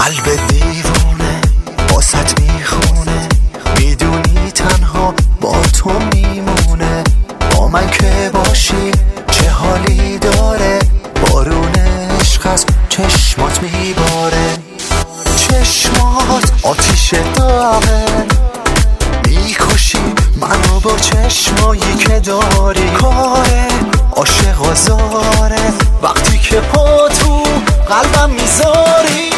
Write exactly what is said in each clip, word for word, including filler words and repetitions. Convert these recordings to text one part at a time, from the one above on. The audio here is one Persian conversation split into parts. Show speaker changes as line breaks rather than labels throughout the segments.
قلب دیوونه واسط میخونه، میدونی تنها با تو میمونه. با من که باشی چه حالی داره، بارون عشق از چشمات میباره. چشمات آتیش داغه، میکشی منو با چشمایی که داری. کاره عاشق آزاره وقتی که پا تو قلبم میذاری.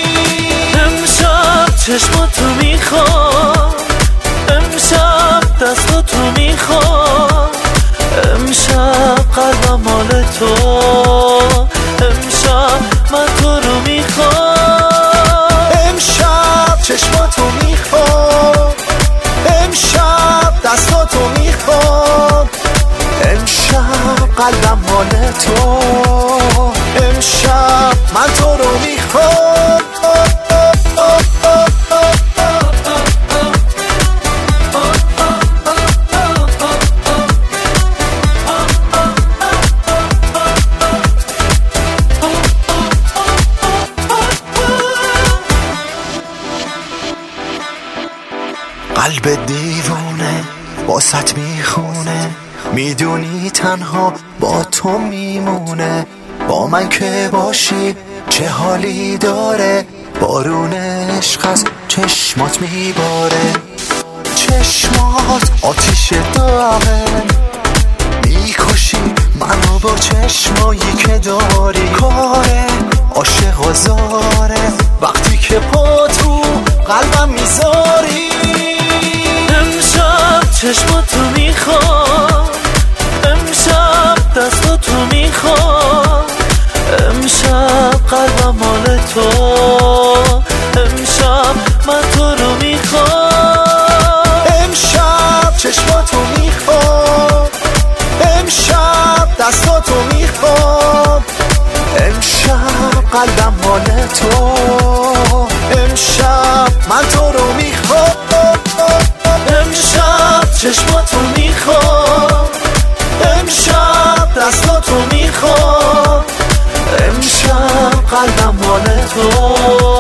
امشب چشماتو میخوام، امشب دستاتو میخوام، امشب قلبم مال تو، امشب من تو رو میخوام.
امشب چشماتو میخوام، امشب دستاتو میخوام، امشب قلبم مال تو، امشب من تو رو میخوام. قلب دیوونه واسط میخونه، میدونی تنها با تو میمونه. با من که باشی چه حالی داره، بارون عشق از چشمات میباره. چشمات آتیش داغه، میکشی منو با چشمایی که داری. کاره عاشق آزاره وقتی که پا تو قلبم میذاری.
امشب چشماتو میخوام، امشب دستاتو میخوام، امشب قلبم مال تو، امشب من تو رو میخوام.
امشب چشماتو میخوام، امشب دستاتو میخوام، امشب قلبم مال تو، امشب من تو رو میخوام.
امشب چشماتو میخوام، امشب دستاتو میخوام،
امشب قلبم مال تو،